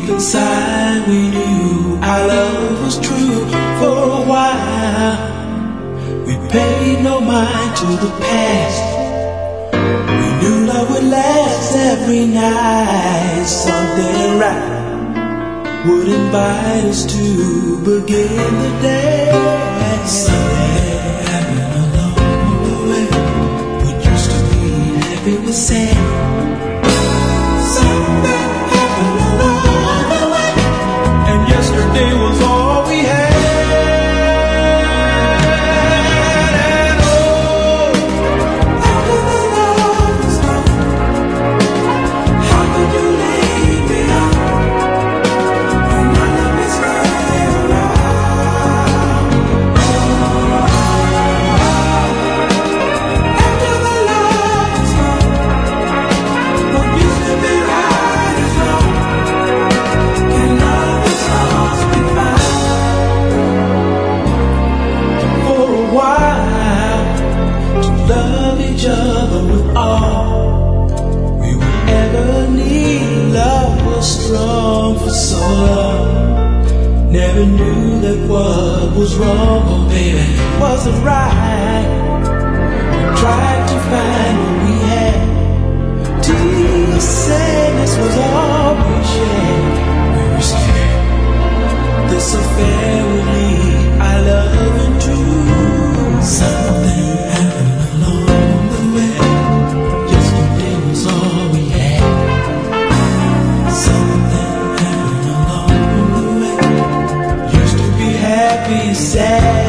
inside we knew our love was true. For a while we paid no mind to the past. We knew love would last every night. Something right would invite us to begin the day. Something happened along the way. What used to be happy was sad. Something happened along the way, and yesterday was all we had. And oh, after the love was gone, how could you leave me on? And my love is still around. After the love was gone, what used to be right is wrong. Can love is lost be found? For a while, to love each other with all we would ever need. Love was strong for so long. Never knew that what was wrong, oh baby, wasn't right. We tried to find what we had. Tears, sadness was all we shared. We were scared this affair would lead our love into something happened along the way. Yesterday was all we had. Something happened along the way. Used to be happy, sad.